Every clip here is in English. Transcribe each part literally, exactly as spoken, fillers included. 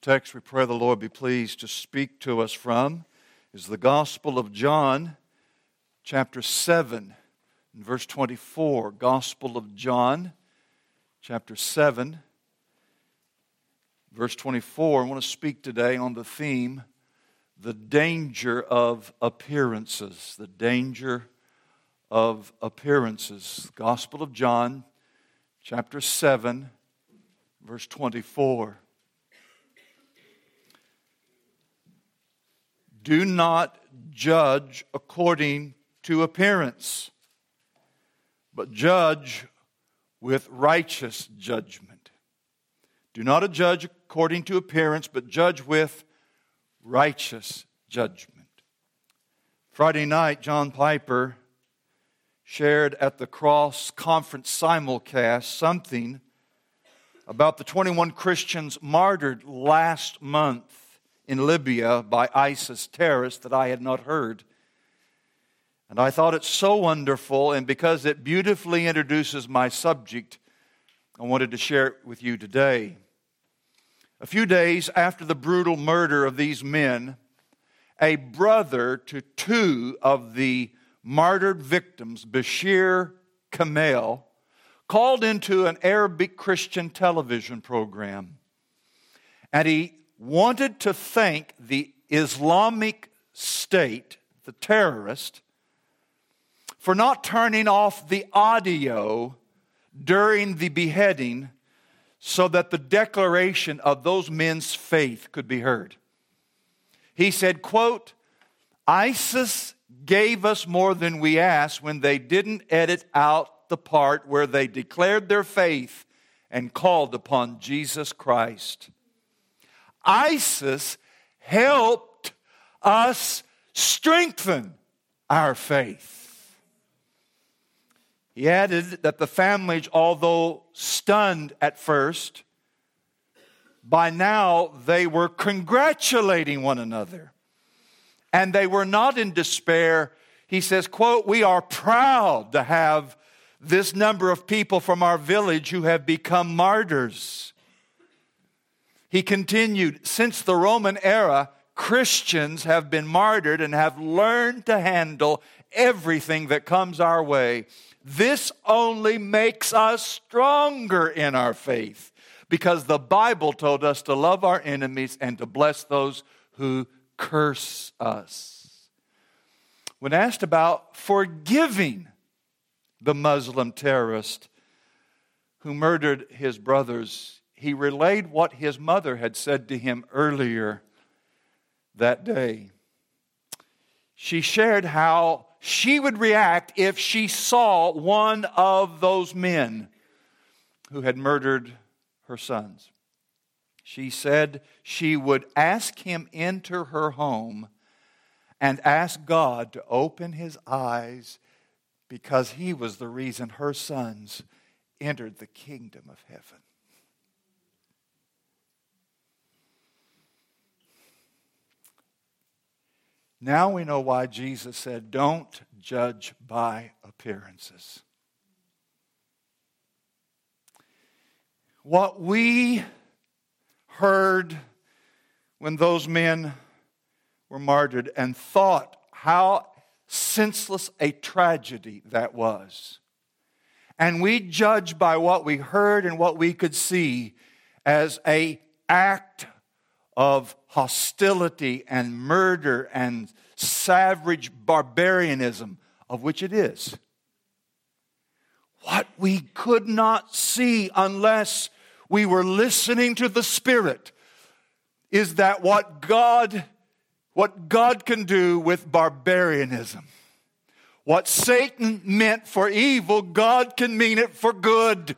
text we pray the Lord be pleased to speak to us from is the Gospel of John, chapter seven, and verse twenty-four. Gospel of John, chapter seven, verse twenty-four. I want to speak today on the theme, the danger of appearances. The danger of appearances. Gospel of John, chapter seven, verse twenty-four. Do not judge according to appearance, but judge with righteous judgment. Do not judge according to appearance, but judge with righteous judgment. Friday night, John Piper shared at the Cross Conference simulcast something about the twenty-one Christians martyred last month in Libya by ISIS terrorists that I had not heard. And I thought it so wonderful, and because it beautifully introduces my subject, I wanted to share it with you today. A few days after the brutal murder of these men, a brother to two of the martyred victims, Bashir Kamel, called into an Arabic Christian television program. And he wanted to thank the Islamic State, the terrorist, for not turning off the audio during the beheading so that the declaration of those men's faith could be heard. He said, quote, ISIS gave us more than we asked when they didn't edit out the part where they declared their faith and called upon Jesus Christ. ISIS helped us strengthen our faith. He added that the families, although stunned at first, by now they were congratulating one another. And they were not in despair. He says, quote, we are proud to have this number of people from our village who have become martyrs. He continued, since the Roman era, Christians have been martyred and have learned to handle everything that comes our way. This only makes us stronger in our faith because the Bible told us to love our enemies and to bless those who curse us. When asked about forgiving the Muslim terrorist who murdered his brothers, he relayed what his mother had said to him earlier that day. She shared how she would react if she saw one of those men who had murdered her sons. She said she would ask him into her home and ask God to open his eyes because he was the reason her sons entered the kingdom of heaven. Now we know why Jesus said, don't judge by appearances. What we heard when those men were martyred and thought how senseless a tragedy that was. And we judged by what we heard and what we could see as an act of hostility and murder and savage barbarianism, of which it is. What we could not see unless we were listening to the Spirit is that what God, what God can do with barbarianism. What Satan meant for evil, God can mean it for good.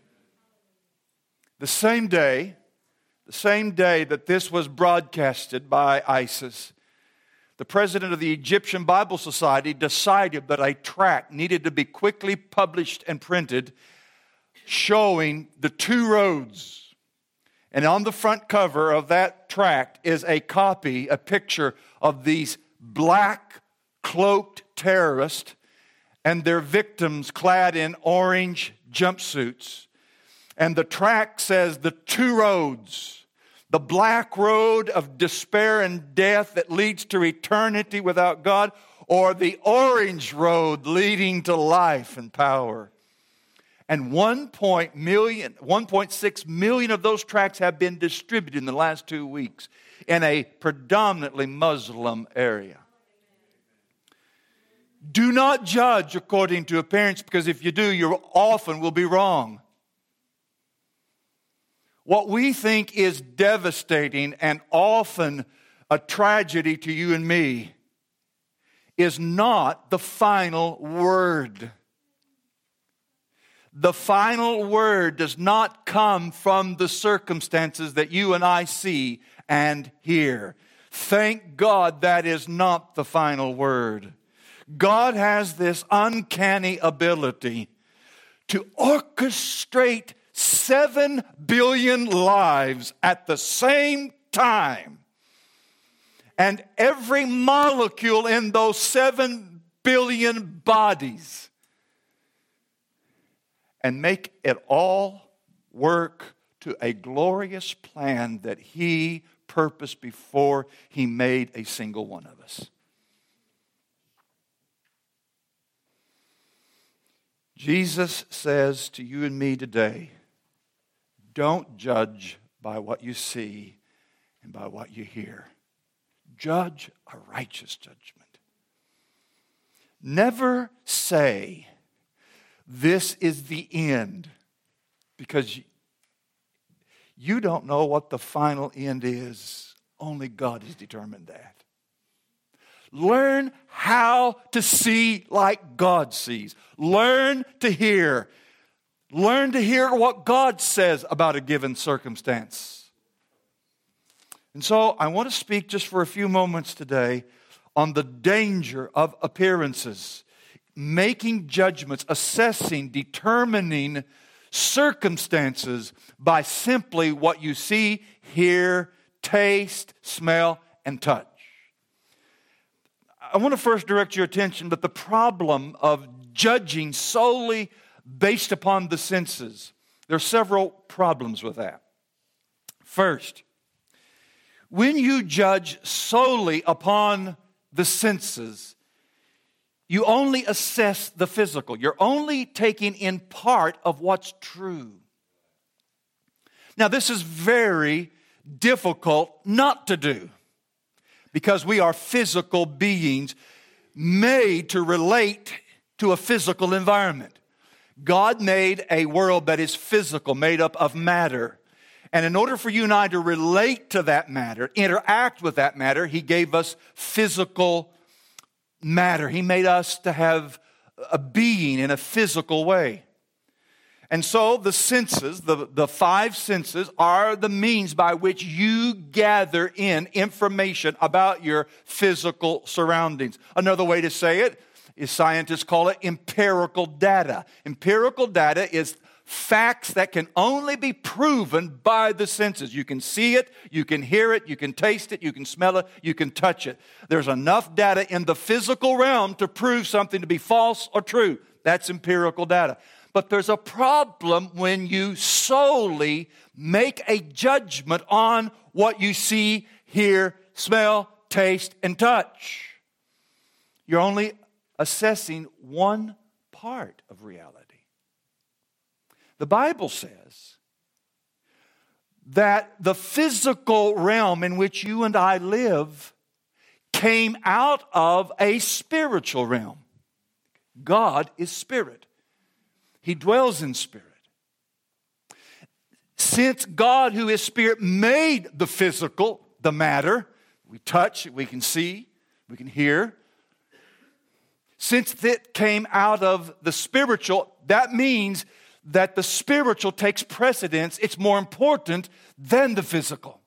The same day, the same day that this was broadcasted by ISIS, the president of the Egyptian Bible Society decided that a tract needed to be quickly published and printed showing the two roads. And on the front cover of that tract is a copy, a picture of these black cloaked terrorists and their victims clad in orange jumpsuits. And the tract says the two roads. the black road of despair and death that leads to eternity without God, or the orange road leading to life and power. And one point six million of those tracts have been distributed in the last two weeks in a predominantly Muslim area. Do not judge according to appearance, because if you do, you often will be wrong. What we think is devastating and often a tragedy to you and me is not the final word. The final word does not come from the circumstances that you and I see and hear. Thank God that is not the final word. God has this uncanny ability to orchestrate seven billion lives at the same time. And every molecule in those seven billion bodies. And make it all work to a glorious plan that He purposed before He made a single one of us. Jesus says to you and me today, don't judge by what you see and by what you hear. Judge a righteous judgment. Never say, this is the end, because you don't know what the final end is. Only God has determined that. Learn how to see like God sees. Learn to hear. Learn to hear what God says about a given circumstance. And so I want to speak just for a few moments today on the danger of appearances. Making judgments, assessing, determining circumstances by simply what you see, hear, taste, smell, and touch. I want to first direct your attention that the problem of judging solely based upon the senses, there are several problems with that. First, when you judge solely upon the senses, you only assess the physical. You're only taking in part of what's true. Now, this is very difficult not to do, because we are physical beings made to relate to a physical environment. God made a world that is physical, made up of matter. And in order for you and I to relate to that matter, interact with that matter, He gave us physical matter. He made us to have a being in a physical way. And so the senses, the, the five senses, are the means by which you gather in information about your physical surroundings. Another way to say it is, scientists call it empirical data. Empirical data is facts that can only be proven by the senses. You can see it, you can hear it, you can taste it, you can smell it, you can touch it. There's enough data in the physical realm to prove something to be false or true. That's empirical data. But there's a problem when you solely make a judgment on what you see, hear, smell, taste, and touch. You're only assessing one part of reality. The Bible says that the physical realm in which you and I live came out of a spiritual realm. God is spirit. He dwells in spirit. Since God, who is spirit, made the physical, the matter, we touch, we can see, we can hear. Since it came out of the spiritual, that means that the spiritual takes precedence. It's more important than the physical.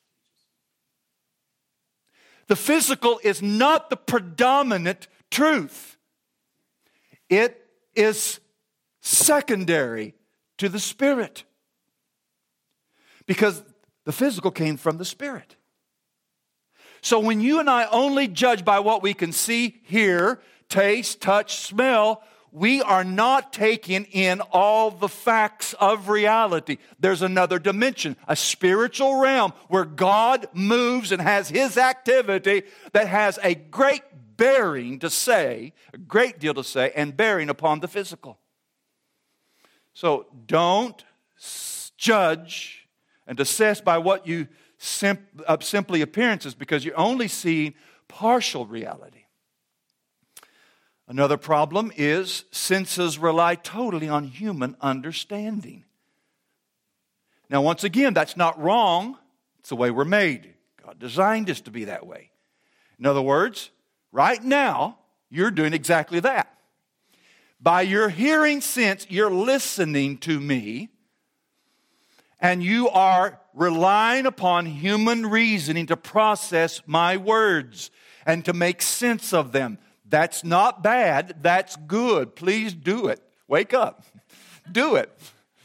The physical is not the predominant truth. It is secondary to the spirit, because the physical came from the spirit. So when you and I only judge by what we can see, hear, taste, touch, smell, we are not taking in all the facts of reality. There's another dimension, a spiritual realm where God moves and has His activity that has a great bearing to say, a great deal to say, and bearing upon the physical. So don't judge and assess by what you sim- uh, simply appearances, because you're only seeing partial reality. Another problem is senses rely totally on human understanding. Now, once again, that's not wrong. It's the way we're made. God designed us to be that way. In other words, right now, you're doing exactly that. By your hearing sense, you're listening to me, and you are relying upon human reasoning to process my words and to make sense of them. That's not bad. That's good. Please do it. Wake up. Do it.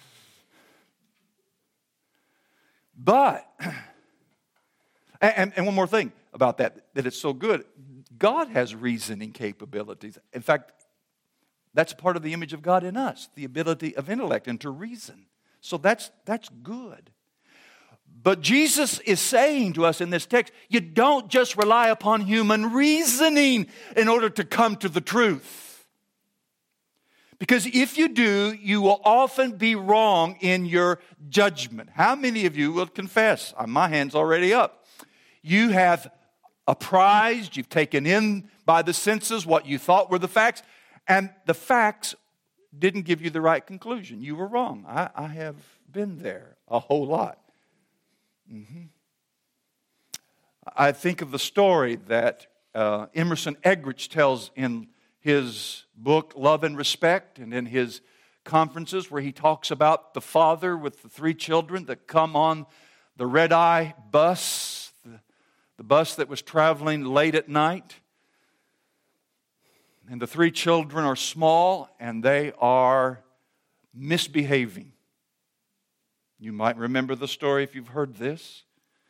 But, and, and one more thing about that, that it's so good. God has reasoning capabilities. In fact, that's part of the image of God in us, the ability of intellect and to reason. So that's that's good. But Jesus is saying to us in this text, you don't just rely upon human reasoning in order to come to the truth. Because if you do, you will often be wrong in your judgment. How many of you will confess? My hand's already up. You have apprised, you've taken in by the senses what you thought were the facts, and the facts didn't give you the right conclusion. You were wrong. I, I have been there a whole lot. Mm-hmm. I think of the story that uh, Emerson Eggerichs tells in his book, Love and Respect, and in his conferences where he talks about the father with the three children that come on the red-eye bus, the, the bus that was traveling late at night. And the three children are small and they are misbehaving. You might remember the story if you've heard this.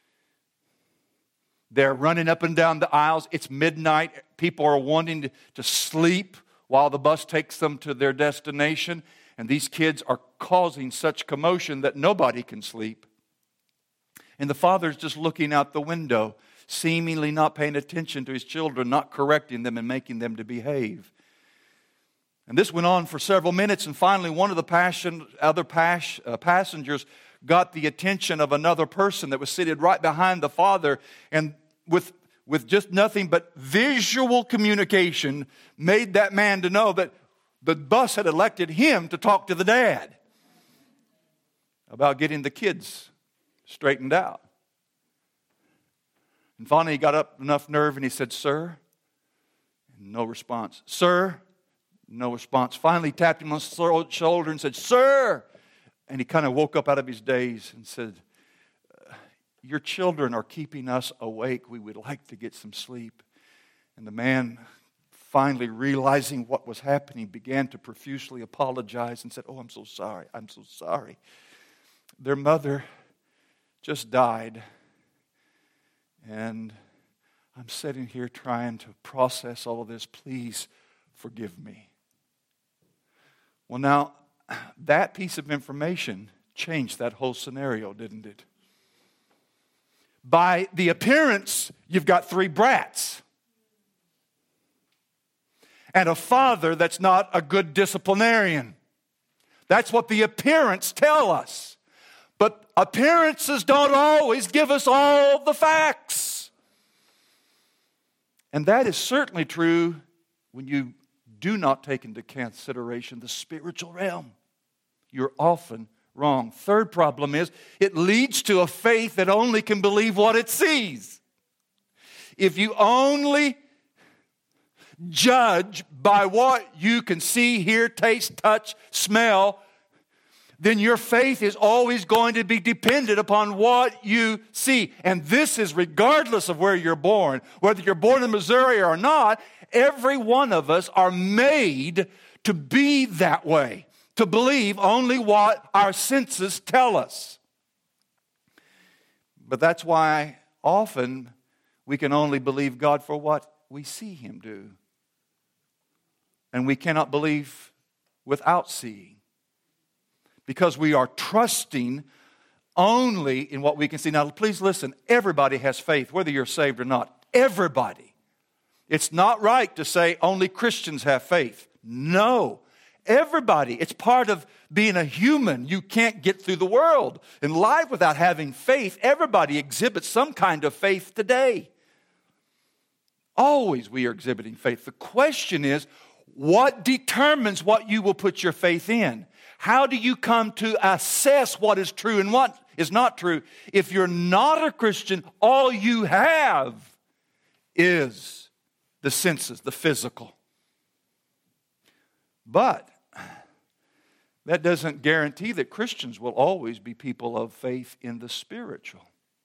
They're running up and down the aisles. It's midnight. People are wanting to, to sleep while the bus takes them to their destination. And these kids are causing such commotion that nobody can sleep. And the father's just looking out the window, seemingly not paying attention to his children, not correcting them and making them to behave. And this went on for several minutes, and finally one of the passion, other pas, uh, passengers got the attention of another person that was seated right behind the father, and with, with just nothing but visual communication made that man to know that the bus had elected him to talk to the dad about getting the kids straightened out. And finally he got up enough nerve and he said, "Sir," and no response. "Sir," no response. Finally tapped him on the shoulder and said, "Sir." And he kind of woke up out of his daze and said, "Your children are keeping us awake. We would like to get some sleep." And the man, finally realizing what was happening, began to profusely apologize and said, "Oh, I'm so sorry. I'm so sorry. Their mother just died. And I'm sitting here trying to process all of this. Please forgive me." Well, now, that piece of information changed that whole scenario, didn't it? By the appearance, you've got three brats. And a father that's not a good disciplinarian. That's what the appearance tell us. But appearances don't always give us all the facts. And that is certainly true when you do not take into consideration the spiritual realm. You're often wrong. Third problem is it leads to a faith that only can believe what it sees. If you only judge by what you can see, hear, taste, touch, smell, then your faith is always going to be dependent upon what you see. And this is regardless of where you're born. Whether you're born in Missouri or not, every one of us are made to be that way, to believe only what our senses tell us. But that's why often we can only believe God for what we see Him do. And we cannot believe without seeing. Because we are trusting only in what we can see. Now, please listen. Everybody has faith, whether you're saved or not. Everybody. It's not right to say only Christians have faith. No. Everybody. It's part of being a human. You can't get through the world in life without having faith. Everybody exhibits some kind of faith today. Always we are exhibiting faith. The question is, what determines what you will put your faith in? How do you come to assess what is true and what is not true? If you're not a Christian, all you have is the senses, the physical. But that doesn't guarantee that Christians will always be people of faith in the spiritual.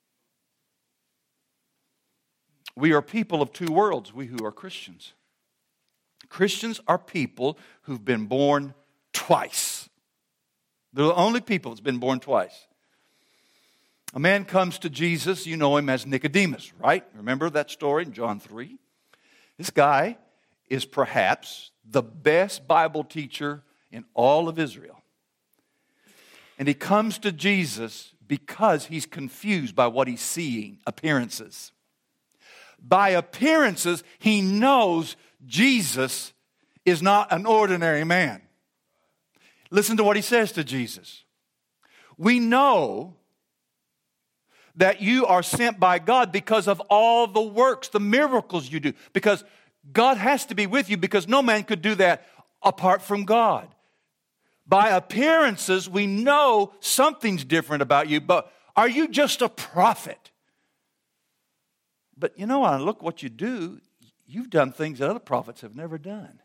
We are people of two worlds, we who are Christians. Christians are people who've been born twice. They're the only people that's been born twice. A man comes to Jesus, you know him as Nicodemus, right? Remember that story in John three? This guy is perhaps the best Bible teacher in all of Israel. And he comes to Jesus because he's confused by what he's seeing, appearances. By appearances, he knows Jesus is not an ordinary man. Listen to what he says to Jesus. We know that you are sent by God because of all the works, the miracles you do. Because God has to be with you, because no man could do that apart from God. By appearances, we know something's different about you, but are you just a prophet? But you know, I look what you do, you've done things that other prophets have never done.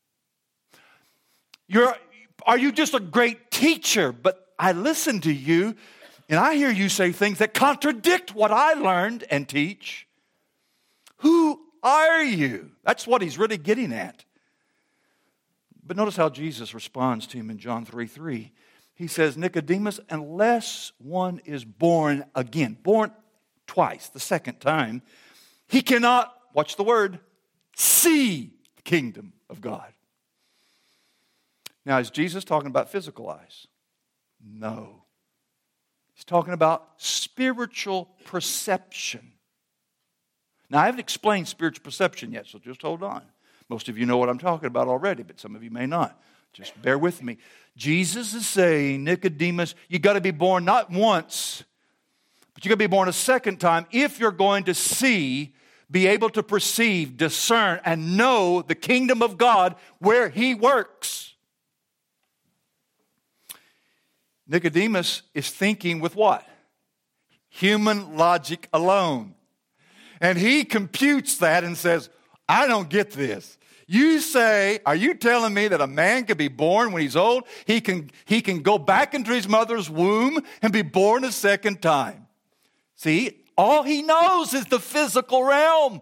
You're, are you just a great teacher? But I listen to you, and I hear you say things that contradict what I learned and teach. Who are you? That's what he's really getting at. But notice how Jesus responds to him in John three three. He says, Nicodemus, unless one is born again, born twice, the second time, he cannot, watch the word, see the kingdom of God. Now, is Jesus talking about physical eyes? No. He's talking about spiritual perception. Now, I haven't explained spiritual perception yet, so just hold on. Most of you know what I'm talking about already, but some of you may not. Just bear with me. Jesus is saying, Nicodemus, you got to be born not once, but you got to be born a second time if you're going to see, be able to perceive, discern, and know the kingdom of God where He works. Nicodemus is thinking with what? Human logic alone. And he computes that and says, I don't get this. You say, are you telling me that a man can be born when he's old? He can, he can go back into his mother's womb and be born a second time. See, all he knows is the physical realm.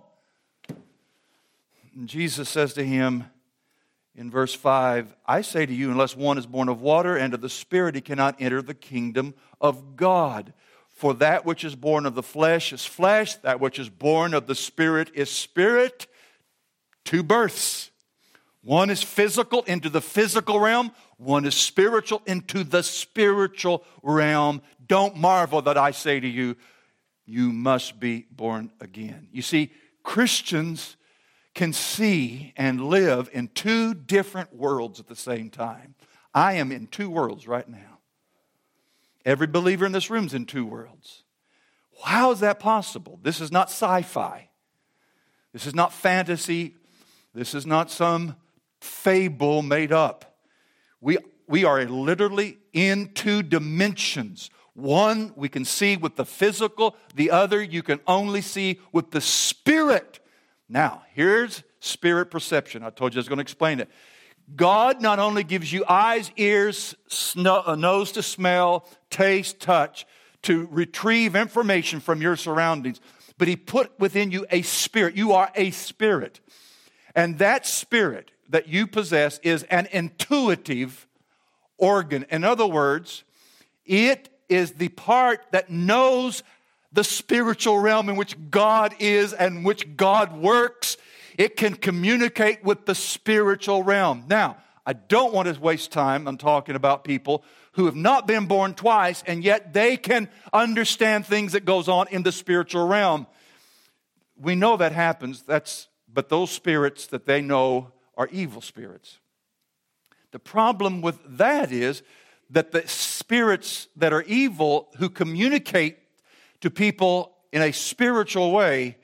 And Jesus says to him in verse five, I say to you, unless one is born of water and of the Spirit, he cannot enter the kingdom of God. For that which is born of the flesh is flesh, that which is born of the Spirit is spirit. Two births. One is physical into the physical realm. One is spiritual into the spiritual realm. Don't marvel that I say to you, you must be born again. You see, Christians can see and live in two different worlds at the same time. I am in two worlds right now. Every believer in this room is in two worlds. How is that possible? This is not sci-fi. This is not fantasy. This is not some fable made up. We, we are literally in two dimensions. One we can see with the physical. The other you can only see with the spirit. Now, here's spirit perception. I told you I was going to explain it. God not only gives you eyes, ears, nose to smell, taste, touch, to retrieve information from your surroundings, but He put within you a spirit. You are a spirit. And that spirit that you possess is an intuitive organ. In other words, it is the part that knows the spiritual realm in which God is and which God works. It can communicate with the spiritual realm. Now, I don't want to waste time on talking about people who have not been born twice, and yet they can understand things that goes on in the spiritual realm. We know that happens, That's but those spirits that they know are evil spirits. The problem with that is that the spirits that are evil who communicate to people in a spiritual way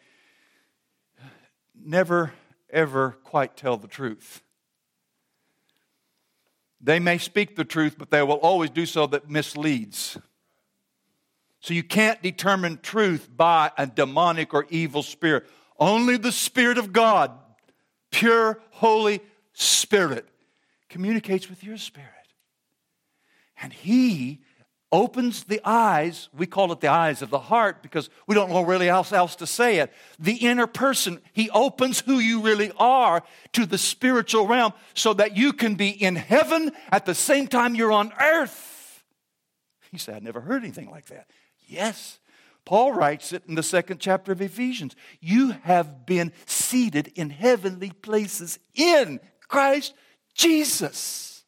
never, ever quite tell the truth. They may speak the truth, but they will always do so that misleads. So you can't determine truth by a demonic or evil spirit. Only the Spirit of God, pure, holy Spirit, communicates with your spirit. And He opens the eyes, we call it the eyes of the heart because we don't know really else, else to say it. The inner person, He opens who you really are to the spiritual realm so that you can be in heaven at the same time you're on earth. He said, I never heard anything like that. Yes. Paul writes it in the second chapter of Ephesians. You have been seated in heavenly places in Christ Jesus.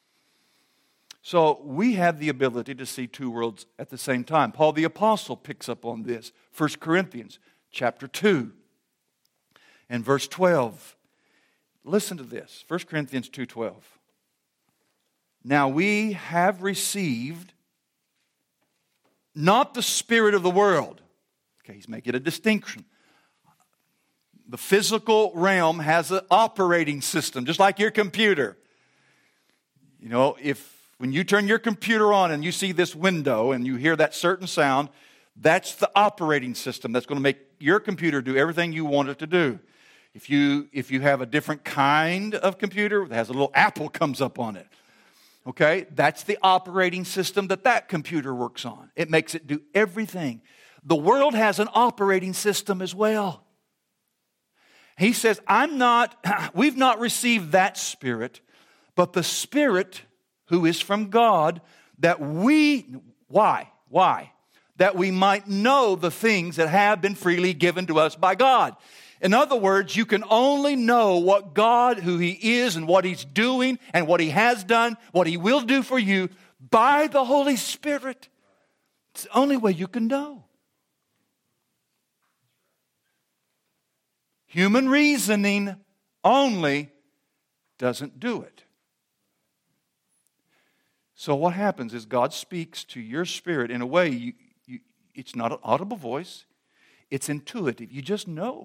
So we have the ability to see two worlds at the same time. Paul the Apostle picks up on this. First Corinthians chapter two and verse twelve. Listen to this. First Corinthians two twelve. Now we have received not the spirit of the world. Okay, he's making a distinction. The physical realm has an operating system, just like your computer. You know, if when you turn your computer on and you see this window and you hear that certain sound, that's the operating system that's going to make your computer do everything you want it to do. If you if you have a different kind of computer that has a little apple comes up on it, okay, that's the operating system that that computer works on. It makes it do everything. The world has an operating system as well. He says, I'm not, we've not received that spirit, but the Spirit who is from God, that we, why? Why? That we might know the things that have been freely given to us by God. In other words, you can only know what God, who He is and what He's doing and what He has done, what He will do for you by the Holy Spirit. It's the only way you can know. Human reasoning only doesn't do it. So what happens is God speaks to your spirit in a way, you, you, it's not an audible voice, it's intuitive. You just know.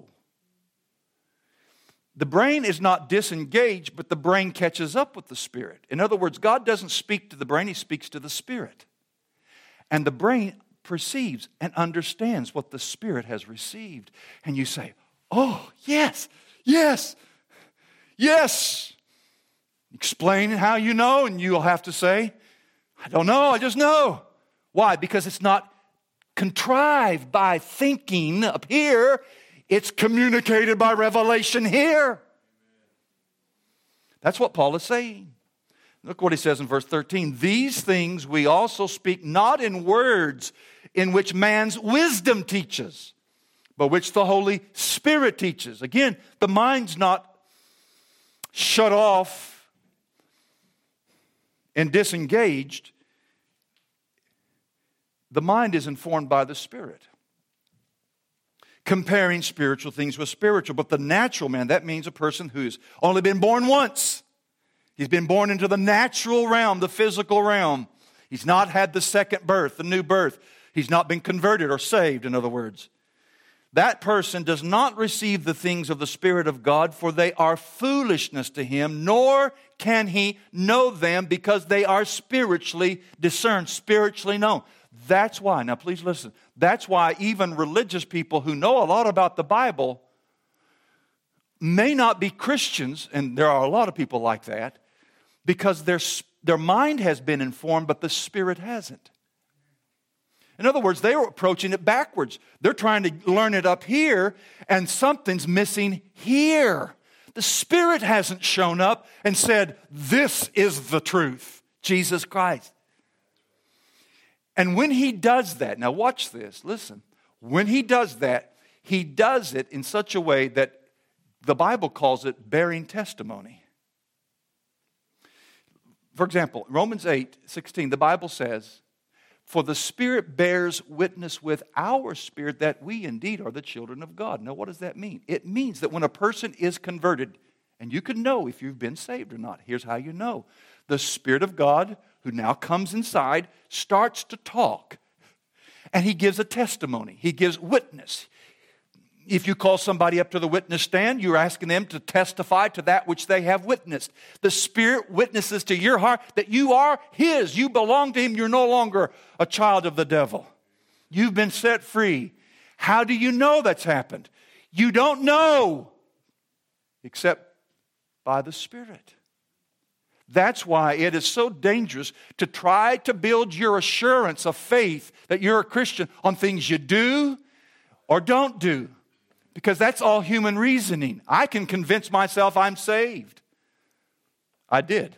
The brain is not disengaged, but the brain catches up with the spirit. In other words, God doesn't speak to the brain, He speaks to the spirit. And the brain perceives and understands what the spirit has received. And you say, oh, yes, yes, yes. Explain how you know, and you'll have to say, I don't know, I just know. Why? Because it's not contrived by thinking up here. It's communicated by revelation here. That's what Paul is saying. Look what he says in verse thirteen. These things we also speak not in words in which man's wisdom teaches, but which the Holy Spirit teaches. Again, the mind's not shut off and disengaged. The mind is informed by the Spirit, comparing spiritual things with spiritual. But the natural man, that means a person who's only been born once. He's been born into the natural realm, the physical realm. He's not had the second birth, the new birth. He's not been converted or saved, in other words. That person does not receive the things of the Spirit of God, for they are foolishness to him, nor can he know them because they are spiritually discerned, spiritually known. That's why, now please listen, that's why even religious people who know a lot about the Bible may not be Christians, and there are a lot of people like that, because their, their mind has been informed, but the Spirit hasn't. In other words, they are approaching it backwards. They're trying to learn it up here, and something's missing here. The Spirit hasn't shown up and said, this is the truth, Jesus Christ. And when He does that, now watch this, listen. When He does that, He does it in such a way that the Bible calls it bearing testimony. For example, Romans eight sixteen, the Bible says, "For the Spirit bears witness with our spirit that we indeed are the children of God." Now, what does that mean? It means that when a person is converted, and you can know if you've been saved or not. Here's how you know. The Spirit of God, who now comes inside, starts to talk. And He gives a testimony. He gives witness. If you call somebody up to the witness stand, you're asking them to testify to that which they have witnessed. The Spirit witnesses to your heart that you are His. You belong to Him. You're no longer a child of the devil. You've been set free. How do you know that's happened? You don't know except by the Spirit. That's why it is so dangerous to try to build your assurance of faith that you're a Christian on things you do or don't do. Because that's all human reasoning. I can convince myself I'm saved. I did.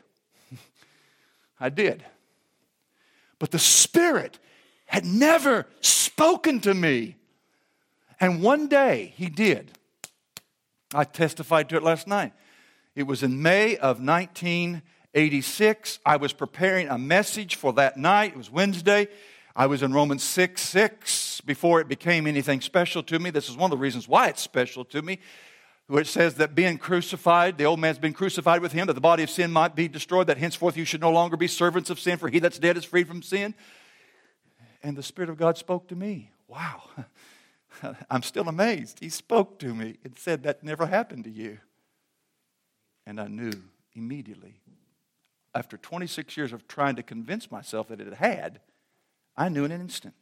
I did. But the Spirit had never spoken to me. And one day He did. I testified to it last night. It was in May of nineteen eighty-six. I was preparing a message for that night. It was Wednesday. I was in Romans six six before it became anything special to me. This is one of the reasons why it's special to me, where it says that being crucified, the old man's been crucified with Him, that the body of sin might be destroyed, that henceforth you should no longer be servants of sin, for he that's dead is freed from sin. And the Spirit of God spoke to me. Wow. I'm still amazed. He spoke to me and said, "That never happened to you." And I knew immediately. After twenty-six years of trying to convince myself that it had, I knew in an instant.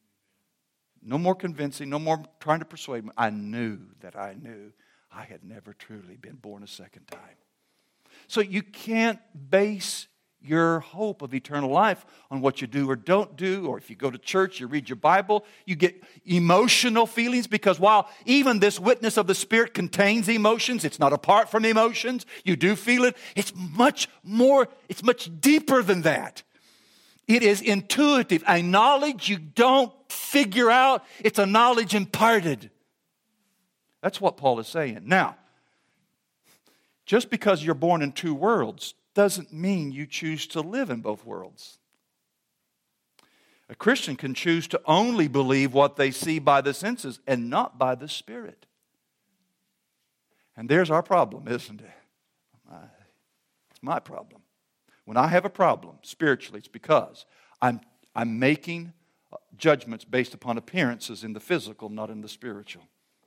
No more convincing, no more trying to persuade me. I knew that I knew I had never truly been born a second time. So you can't base your hope of eternal life on what you do or don't do, or if you go to church, you read your Bible, you get emotional feelings, because while even this witness of the Spirit contains emotions, it's not apart from emotions. You do feel it. It's much more, it's much deeper than that. It is intuitive, a knowledge you don't figure out. It's a knowledge imparted. That's what Paul is saying. Now, just because you're born in two worlds doesn't mean you choose to live in both worlds. A Christian can choose to only believe what they see by the senses and not by the Spirit. And there's our problem, isn't it? It's my problem. When I have a problem spiritually, it's because I'm, I'm making judgments based upon appearances in the physical, not in the spiritual.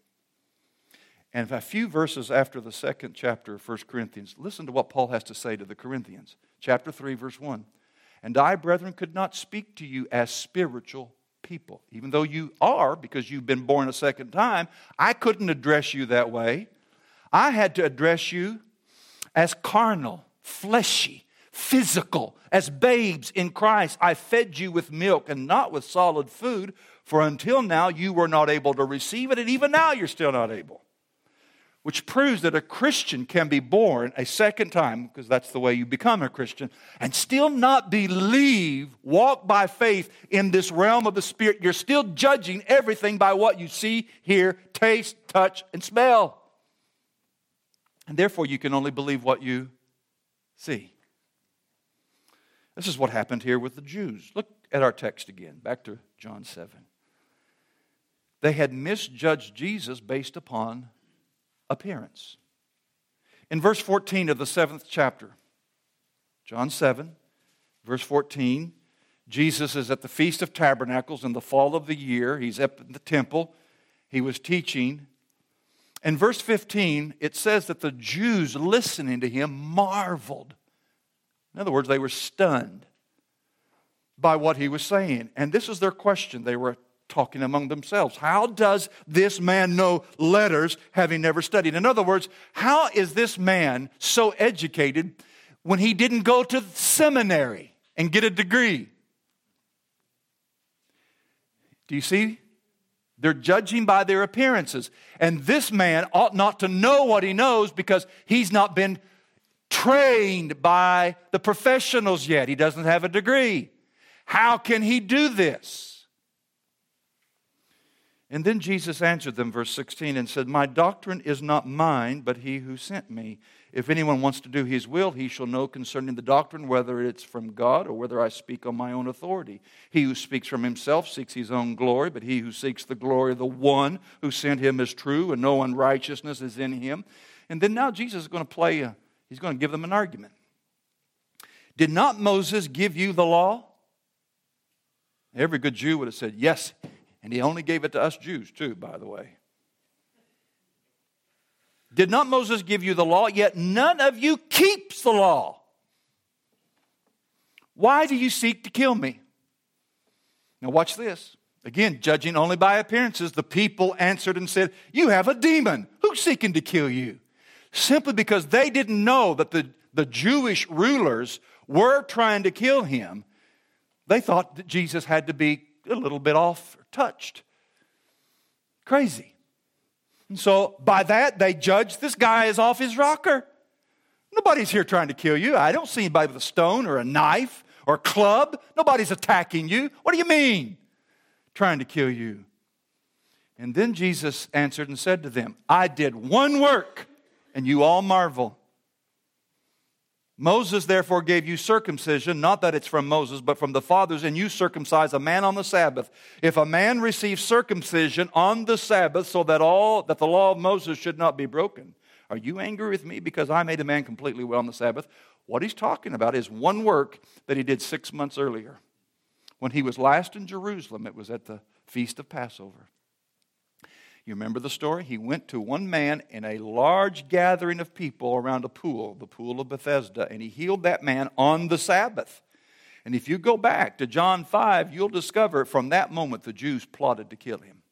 And a few verses after the second chapter of First Corinthians, listen to what Paul has to say to the Corinthians. Chapter three, verse one. "And I, brethren, could not speak to you as spiritual people." Even though you are, because you've been born a second time, I couldn't address you that way. I had to address you as carnal, fleshy, physical, as babes in Christ. I fed you with milk and not with solid food, for until now you were not able to receive it, and even now you're still not able. Which proves that a Christian can be born a second time, because that's the way you become a Christian, and still not believe, walk by faith in this realm of the Spirit. You're still judging everything by what you see, hear, taste, touch, and smell. And therefore you can only believe what you see. This is what happened here with the Jews. Look at our text again, back to John seven. They had misjudged Jesus based upon appearance. In verse fourteen of the seventh chapter, John seven, verse fourteen, Jesus is at the Feast of Tabernacles in the fall of the year. He's up in the temple. He was teaching. In verse fifteen, it says that the Jews listening to Him marveled. In other words, they were stunned by what He was saying. And this is their question. They were talking among themselves. How does this man know letters having never studied? In other words, how is this man so educated when he didn't go to seminary and get a degree? Do you see? They're judging by their appearances. And this man ought not to know what he knows because he's not been trained by the professionals yet. He doesn't have a degree. How can he do this? And then Jesus answered them, verse sixteen, and said, My doctrine is not mine, but he who sent me. If anyone wants to do his will, he shall know concerning the doctrine whether it's from God or whether I speak on my own authority. He who speaks from himself seeks his own glory, but he who seeks the glory of the one who sent him is true, and no unrighteousness is in him. And then now Jesus is going to play, a, he's going to give them an argument. Did not Moses give you the law? Every good Jew would have said, yes. And he only gave it to us Jews too, by the way. Did not Moses give you the law? Yet none of you keeps the law. Why do you seek to kill me? Now watch this. Again, judging only by appearances, the people answered and said, You have a demon. Who's seeking to kill you? Simply because they didn't know that the, the Jewish rulers were trying to kill him, they thought that Jesus had to be a little bit off or touched. Crazy. And so by that, they judged this guy is off his rocker. Nobody's here trying to kill you. I don't see anybody with a stone or a knife or a club. Nobody's attacking you. What do you mean? Trying to kill you. And then Jesus answered and said to them, I did one work, and you all marvel. Moses therefore gave you circumcision, not that it's from Moses, but from the fathers, and you circumcise a man on the Sabbath. If a man receives circumcision on the Sabbath, so that all that the law of Moses should not be broken, are you angry with me because I made a man completely well on the Sabbath? What he's talking about is one work that he did six months earlier. When he was last in Jerusalem, it was at the Feast of Passover. You remember the story? He went to one man in a large gathering of people around a pool, the pool of Bethesda, and he healed that man on the Sabbath. And if you go back to John five, you'll discover from that moment the Jews plotted to kill him.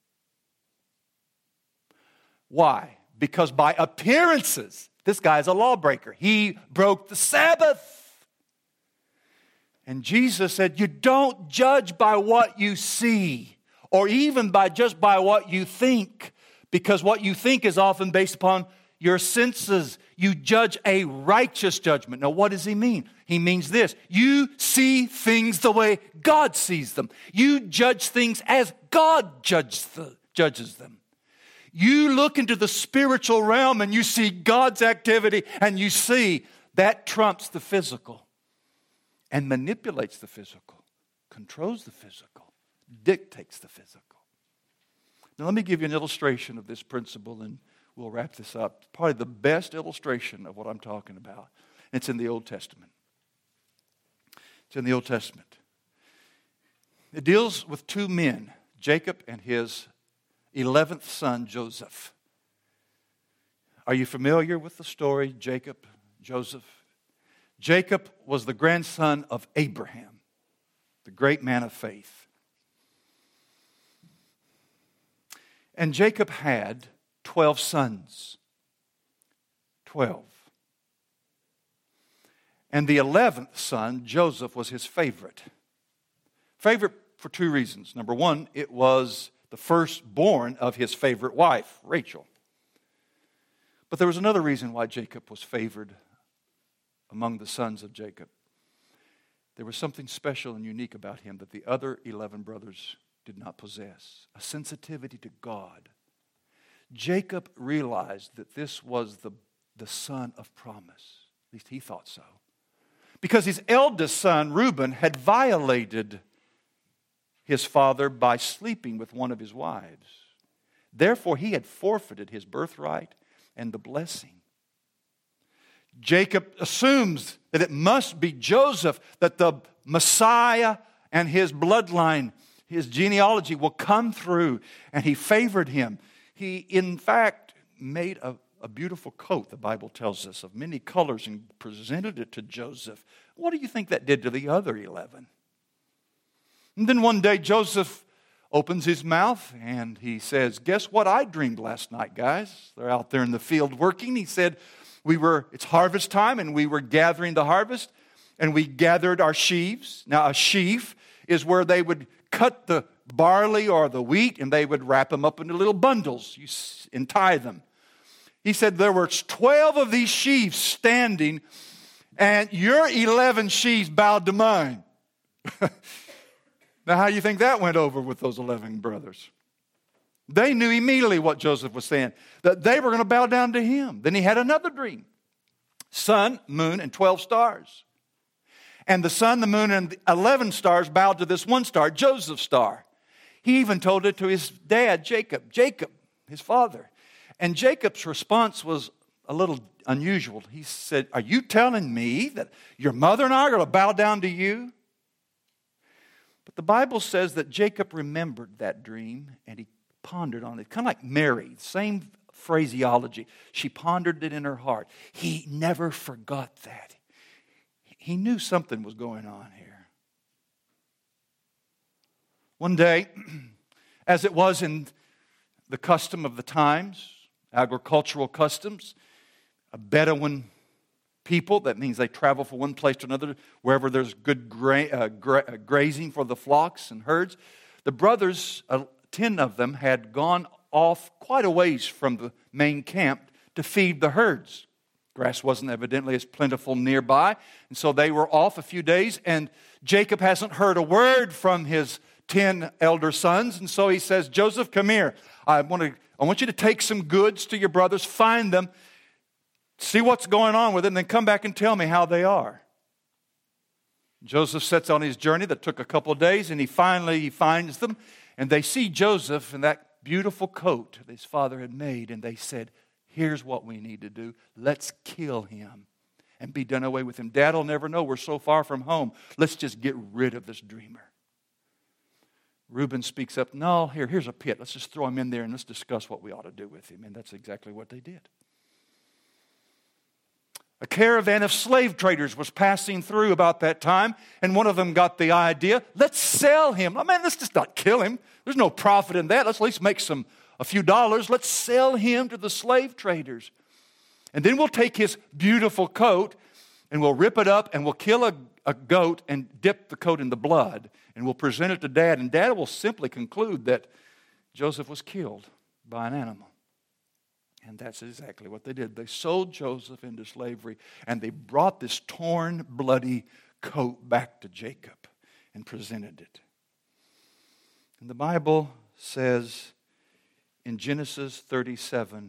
Why? Because by appearances, this guy's a lawbreaker. He broke the Sabbath. And Jesus said, you don't judge by what you see, or even by just by what you think, because what you think is often based upon your senses. You judge a righteous judgment. Now, what does he mean? He means this. You see things the way God sees them. You judge things as God judges them. You look into the spiritual realm and you see God's activity, and you see that trumps the physical and manipulates the physical, controls the physical, dictates the physical. Now let me give you an illustration of this principle and we'll wrap this up. Probably the best illustration of what I'm talking about. It's in the Old Testament. It's in the Old Testament. It deals with two men, Jacob and his eleventh son, Joseph. Are you familiar with the story, Jacob, Joseph? Jacob was the grandson of Abraham, the great man of faith. And Jacob had twelve sons. Twelve. And the eleventh son, Joseph, was his favorite. Favorite for two reasons. Number one, it was the firstborn of his favorite wife, Rachel. But there was another reason why Jacob was favored among the sons of Jacob. There was something special and unique about him that the other eleven brothers did not possess. A sensitivity to God. Jacob realized that this was the, the son of promise. At least he thought so. Because his eldest son, Reuben, had violated his father by sleeping with one of his wives. Therefore, he had forfeited his birthright and the blessing. Jacob assumes that it must be Joseph, that the Messiah and his bloodline, his genealogy will come through, and he favored him. He, in fact, made a, a beautiful coat, the Bible tells us, of many colors and presented it to Joseph. What do you think that did to the other eleven? And then one day Joseph opens his mouth and he says, guess what I dreamed last night, guys? They're out there in the field working. He said, we were, it's harvest time and we were gathering the harvest and we gathered our sheaves. Now a sheaf is where they would cut the barley or the wheat and they would wrap them up into little bundles and tie them. He said there were twelve of these sheaves standing and your eleven sheaves bowed to mine. Now, how do you think that went over with those eleven brothers? They knew immediately what Joseph was saying, that they were going to bow down to him. Then he had another dream. Sun, moon, and twelve stars. And the sun, the moon, and the eleven stars bowed to this one star, Joseph's star. He even told it to his dad, Jacob, Jacob, his father. And Jacob's response was a little unusual. He said, are you telling me that your mother and I are going to bow down to you? But the Bible says that Jacob remembered that dream and he pondered on it. Kind of like Mary, same phraseology. She pondered it in her heart. He never forgot that. He knew something was going on here. One day, as it was in the custom of the times, agricultural customs, a Bedouin people, that means they travel from one place to another, wherever there's good gra- uh, gra- grazing for the flocks and herds. The brothers, uh, ten of them, had gone off quite a ways from the main camp to feed the herds. Grass wasn't evidently as plentiful nearby, and so they were off a few days, and Jacob hasn't heard a word from his ten elder sons, and so he says, Joseph, come here. I want to, I want you to take some goods to your brothers, find them, see what's going on with them, and then come back and tell me how they are. Joseph sets on his journey that took a couple of days, and he finally he finds them, and they see Joseph in that beautiful coat that his father had made, and they said, here's what we need to do. Let's kill him and be done away with him. Dad will never know we're so far from home. Let's just get rid of this dreamer. Reuben speaks up, no, here, here's a pit. Let's just throw him in there and let's discuss what we ought to do with him. And that's exactly what they did. A caravan of slave traders was passing through about that time, and one of them got the idea, let's sell him. I mean, let's just not kill him. There's no profit in that. Let's at least make some a few dollars. Let's sell him to the slave traders. And then we'll take his beautiful coat and we'll rip it up and we'll kill a, a goat and dip the coat in the blood. And we'll present it to Dad. And Dad will simply conclude that Joseph was killed by an animal. And that's exactly what they did. They sold Joseph into slavery and they brought this torn, bloody coat back to Jacob and presented it. And the Bible says in Genesis thirty-seven,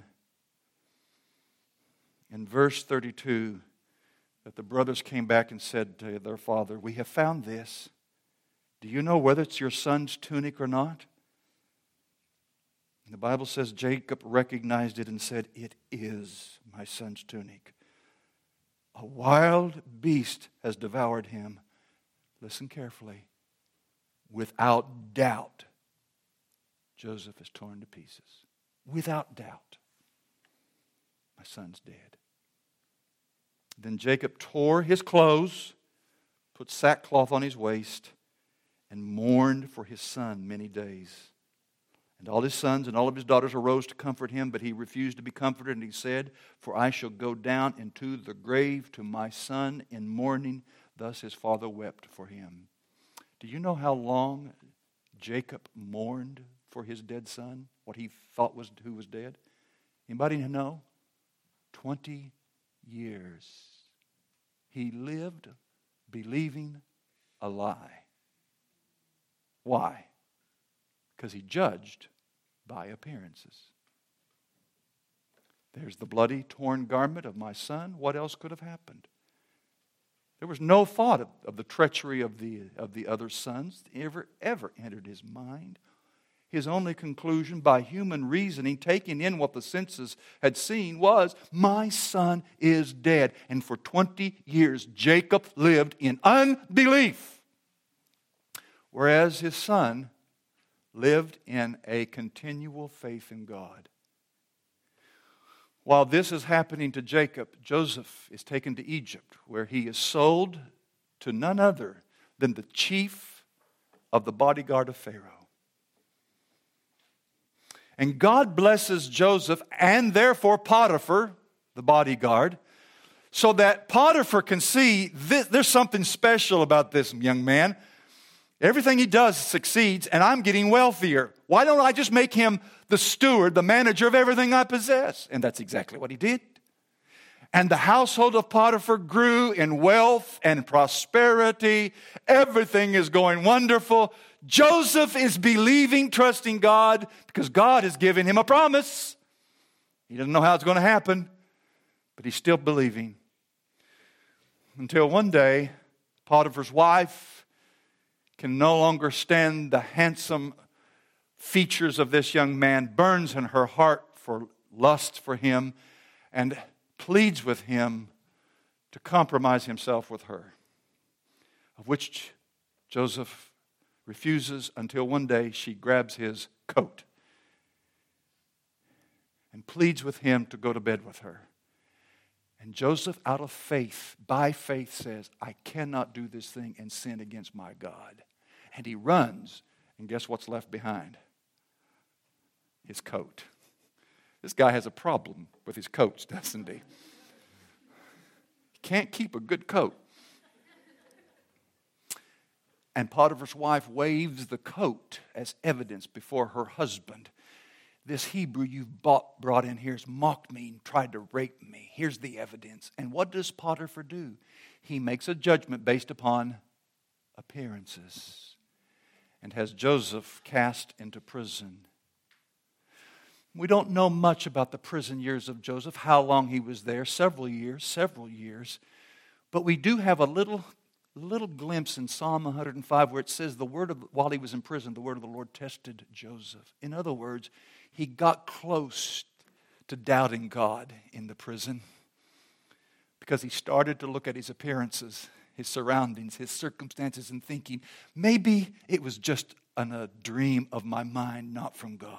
in verse thirty-two, that the brothers came back and said to their father, we have found this. Do you know whether it's your son's tunic or not? And the Bible says Jacob recognized it and said, it is my son's tunic. A wild beast has devoured him. Listen carefully. Without doubt, Joseph is torn to pieces. Without doubt, my son's dead. Then Jacob tore his clothes, put sackcloth on his waist, and mourned for his son many days. And all his sons and all of his daughters arose to comfort him, but he refused to be comforted, and he said, for I shall go down into the grave to my son in mourning. Thus his father wept for him. Do you know how long Jacob mourned for his dead son? What he thought was who was dead? Anybody know? Twenty years. He lived believing a lie. Why? Because he judged by appearances. There's the bloody, torn garment of my son. What else could have happened? There was no thought of, of the treachery of the, of the other sons ever, ever entered his mind. His only conclusion by human reasoning, taking in what the senses had seen, was, my son is dead. And for twenty years, Jacob lived in unbelief. Whereas his son lived in a continual faith in God. While this is happening to Jacob, Joseph is taken to Egypt, where he is sold to none other than the chief of the bodyguard of Pharaoh. And God blesses Joseph and therefore Potiphar, the bodyguard, so that Potiphar can see this, there's something special about this young man. Everything he does succeeds, and I'm getting wealthier. Why don't I just make him the steward, the manager of everything I possess? And that's exactly what he did. And the household of Potiphar grew in wealth and prosperity. Everything is going wonderful. Joseph is believing, trusting God, because God has given him a promise. He doesn't know how it's going to happen, but he's still believing. Until one day, Potiphar's wife can no longer stand the handsome features of this young man, burns in her heart for lust for him, and pleads with him to compromise himself with her, of which Joseph refuses until one day she grabs his coat and pleads with him to go to bed with her. And Joseph, out of faith, by faith, says, I cannot do this thing and sin against my God. And he runs, and guess what's left behind? His coat. This guy has a problem with his coats, doesn't he? He can't keep a good coat. And Potiphar's wife waves the coat as evidence before her husband. This Hebrew you've bought, brought in here has mocked me and tried to rape me. Here's the evidence. And what does Potiphar do? He makes a judgment based upon appearances and has Joseph cast into prison. We don't know much about the prison years of Joseph, how long he was there, several years, several years. But we do have a little, little glimpse in Psalm one hundred five where it says, the word of, while he was in prison, the word of the Lord tested Joseph. In other words, he got close to doubting God in the prison because he started to look at his appearances, his surroundings, his circumstances, and thinking, maybe it was just an, a dream of my mind, not from God.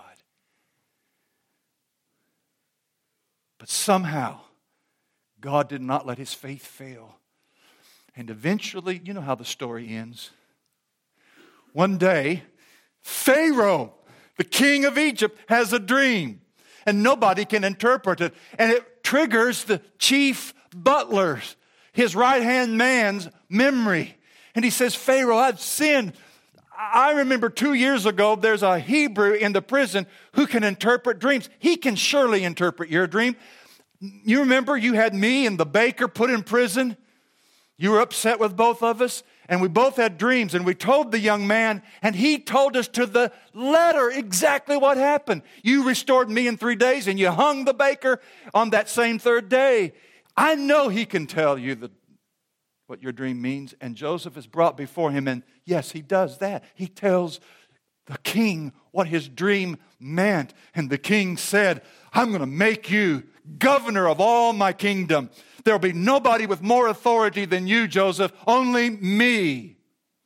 But somehow, God did not let his faith fail. And eventually, you know how the story ends. One day, Pharaoh, the king of Egypt, has a dream. And nobody can interpret it. And it triggers the chief butler's, his right-hand man's memory. And he says, Pharaoh, I've sinned. I remember two years ago, there's a Hebrew in the prison who can interpret dreams. He can surely interpret your dream. You remember you had me and the baker put in prison? You were upset with both of us, and we both had dreams, and we told the young man, and he told us to the letter exactly what happened. You restored me in three days, and you hung the baker on that same third day. I know he can tell you the what your dream means. And Joseph is brought before him, and yes, he does that. He tells the king what his dream meant. And the king said, I'm going to make you governor of all my kingdom. There'll be nobody with more authority than you, Joseph, only me.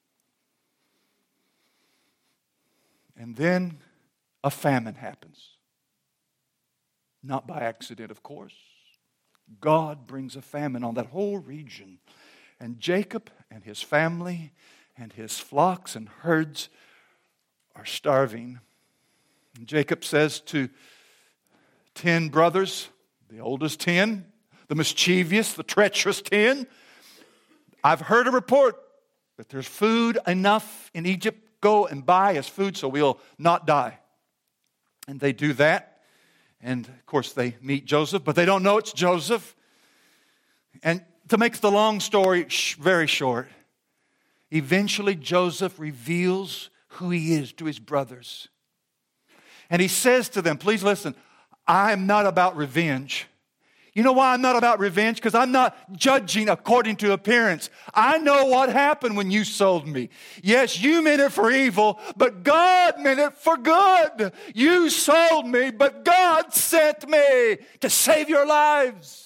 And then a famine happens. Not by accident, of course. God brings a famine on that whole region. And Jacob and his family and his flocks and herds are starving. And Jacob says to ten brothers, the oldest ten, the mischievous, the treacherous ten, I've heard a report that there's food enough in Egypt. Go and buy us food so we'll not die. And they do that. And of course they meet Joseph, but they don't know it's Joseph. And to make the long story very short, eventually Joseph reveals who he is to his brothers. And he says to them, please listen, I'm not about revenge. You know why I'm not about revenge? Because I'm not judging according to appearance. I know what happened when you sold me. Yes, you meant it for evil, but God meant it for good. You sold me, but God sent me to save your lives.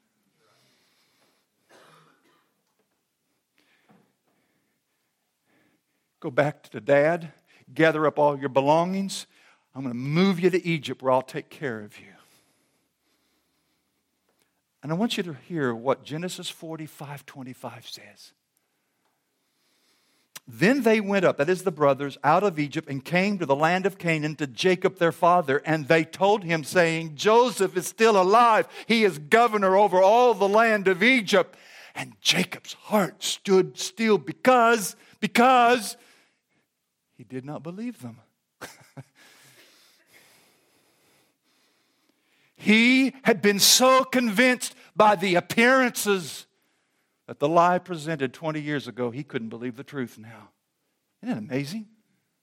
Go back to Dad, gather up all your belongings. I'm going to move you to Egypt where I'll take care of you. And I want you to hear what Genesis forty-five twenty-five says. Then they went up, that is the brothers, out of Egypt and came to the land of Canaan to Jacob their father. And they told him, saying, Joseph is still alive. He is governor over all the land of Egypt. And Jacob's heart stood still because, because he did not believe them. He had been so convinced by the appearances that the lie presented twenty years ago, he couldn't believe the truth now. Isn't that amazing?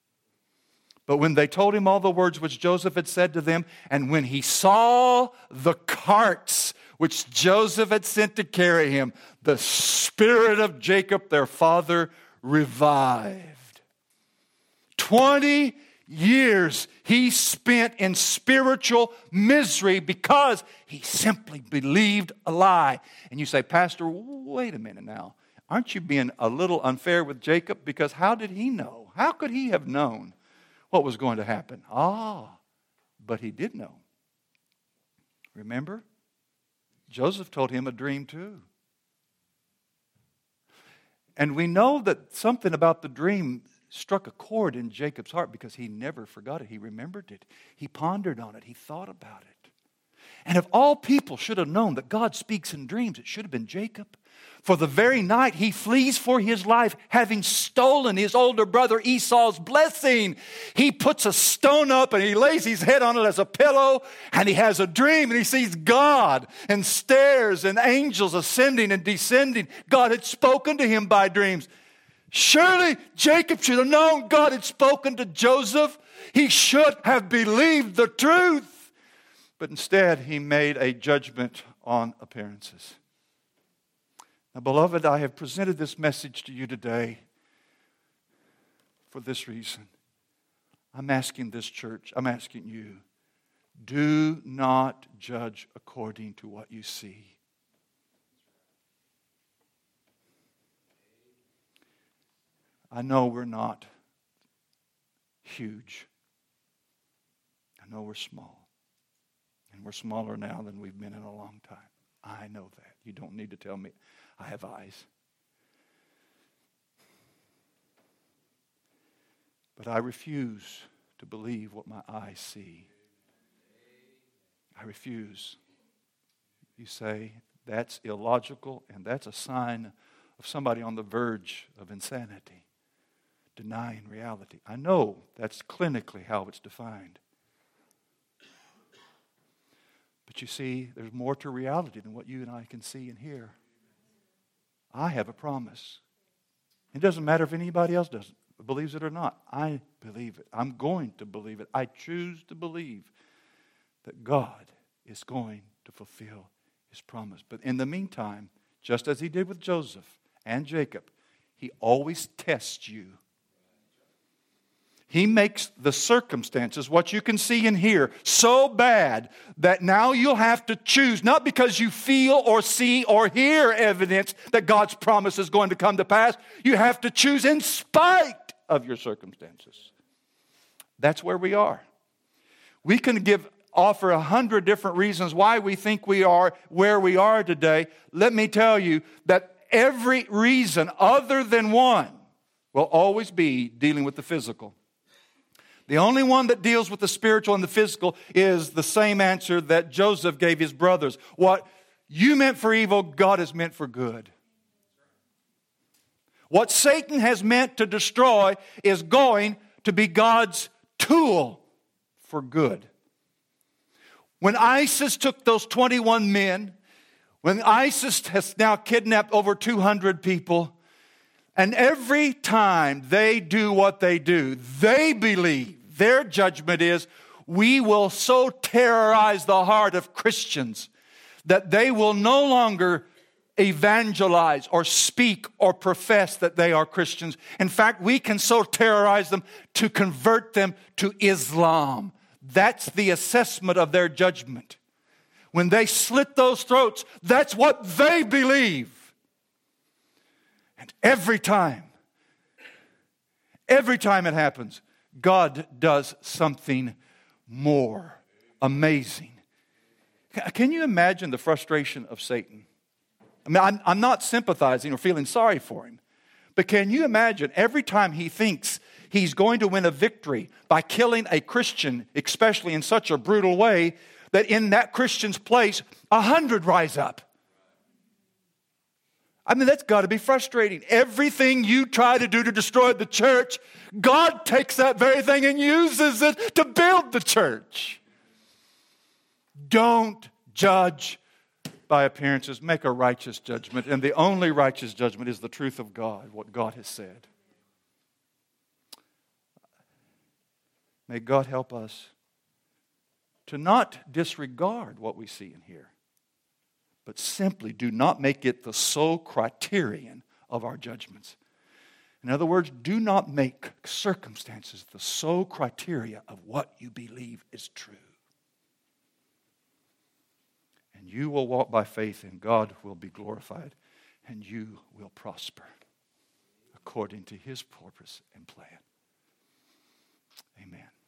But when they told him all the words which Joseph had said to them, and when he saw the carts which Joseph had sent to carry him, the spirit of Jacob, their father, revived. Twenty years he spent in spiritual misery because he simply believed a lie. And you say, Pastor, wait a minute now. Aren't you being a little unfair with Jacob? Because how did he know? How could he have known what was going to happen? Ah, but he did know. Remember? Joseph told him a dream too. And we know that something about the dream struck a chord in Jacob's heart because he never forgot it. He remembered it. He pondered on it. He thought about it. And if all people should have known that God speaks in dreams, it should have been Jacob. For the very night he flees for his life, having stolen his older brother Esau's blessing. He puts a stone up and he lays his head on it as a pillow, and he has a dream and he sees God and stairs and angels ascending and descending. God had spoken to him by dreams. Surely Jacob should have known God had spoken to Joseph. He should have believed the truth. But instead he made a judgment on appearances. Now, beloved, I have presented this message to you today for this reason. I'm asking this church, I'm asking you, do not judge according to what you see. I know we're not huge. I know we're small. And we're smaller now than we've been in a long time. I know that. You don't need to tell me. I have eyes. But I refuse to believe what my eyes see. I refuse. You say, that's illogical, and that's a sign of somebody on the verge of insanity, denying reality. I know that's clinically how it's defined. But you see, there's more to reality than what you and I can see and hear. I have a promise. It doesn't matter if anybody else doesn't believes it or not. I believe it. I'm going to believe it. I choose to believe that God is going to fulfill His promise. But in the meantime, just as He did with Joseph and Jacob, He always tests you. He makes the circumstances, what you can see and hear, so bad that now you'll have to choose, not because you feel or see or hear evidence that God's promise is going to come to pass. You have to choose in spite of your circumstances. That's where we are. We can give offer a hundred different reasons why we think we are where we are today. Let me tell you that every reason other than one will always be dealing with the physical. The only one that deals with the spiritual and the physical is the same answer that Joseph gave his brothers. What you meant for evil, God has meant for good. What Satan has meant to destroy is going to be God's tool for good. When ISIS took those twenty-one men, when ISIS has now kidnapped over two hundred people, and every time they do what they do, they believe, their judgment is, we will so terrorize the heart of Christians that they will no longer evangelize or speak or profess that they are Christians. In fact, we can so terrorize them to convert them to Islam. That's the assessment of their judgment. When they slit those throats, that's what they believe. And every time, every time it happens, God does something more amazing. Can you imagine the frustration of Satan? I mean, I'm, I'm not sympathizing or feeling sorry for him. But can you imagine every time he thinks he's going to win a victory by killing a Christian, especially in such a brutal way, that in that Christian's place, a hundred rise up? I mean, that's got to be frustrating. Everything you try to do to destroy the church, God takes that very thing and uses it to build the church. Don't judge by appearances. Make a righteous judgment. And the only righteous judgment is the truth of God, what God has said. May God help us to not disregard what we see and hear, but simply do not make it the sole criterion of our judgments. In other words, do not make circumstances the sole criteria of what you believe is true. And you will walk by faith, and God will be glorified, and you will prosper according to His purpose and plan. Amen.